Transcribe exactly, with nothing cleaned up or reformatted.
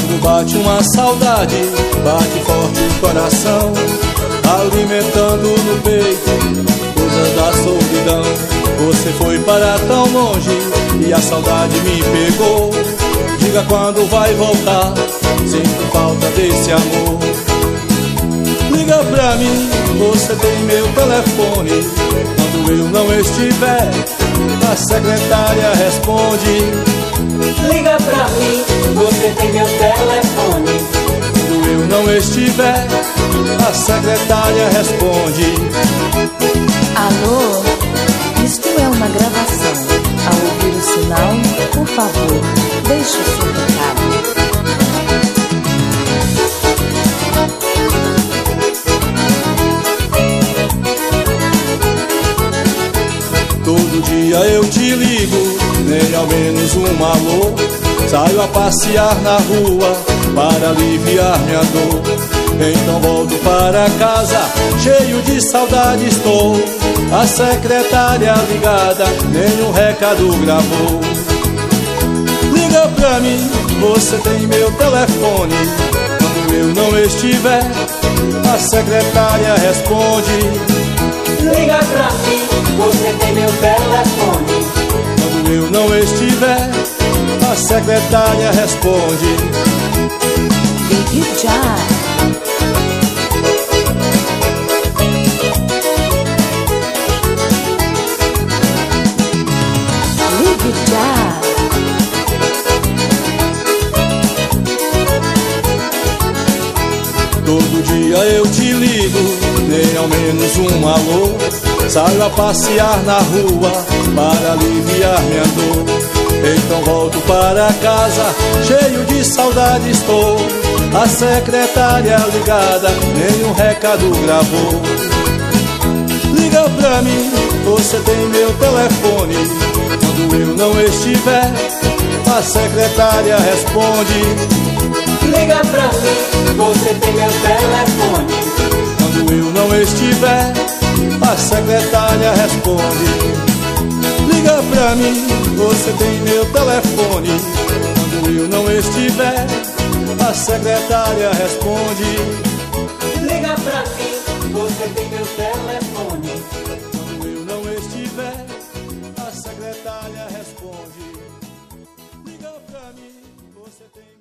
Quando bate uma saudade, bate forte o coração, alimentando no peito coisas da solidão. Você foi para tão longe e a saudade me pegou. Diga quando vai voltar, sinto falta desse amor. Liga pra mim, você tem meu telefone. Quando eu não estiver, a secretária responde. Liga pra mim, você tem meu telefone. Quando eu não estiver, a secretária responde. Alô, isto é uma gravação. Ao ouvir o sinal, por favor, deixe o seu recado. Todo dia eu te ligo, nem ao menos um alô. Saio a passear na rua para aliviar minha dor. Então volto para casa, cheio de saudade estou. A secretária ligada, nenhum recado gravou. Liga pra mim, você tem meu telefone. Quando eu não estiver, a secretária responde. Liga pra mim, você tem meu telefone. Quando eu não estiver, a secretária responde. Ligue já. Ligue já. Todo dia eu te ligo, nem ao menos um alô. Saio a passear na rua para aliviar minha dor. Então volto para casa, cheio de saudade estou. A secretária ligada, nenhum recado gravou. Liga pra mim, você tem meu telefone. Quando eu não estiver, a secretária responde. Liga pra mim, você tem meu telefone. Quando eu não estiver, a secretária responde. Liga pra mim, você tem meu telefone. Quando eu não estiver, a secretária responde. Liga pra mim, você tem meu telefone. Quando eu não estiver, a secretária responde. Liga pra mim, você tem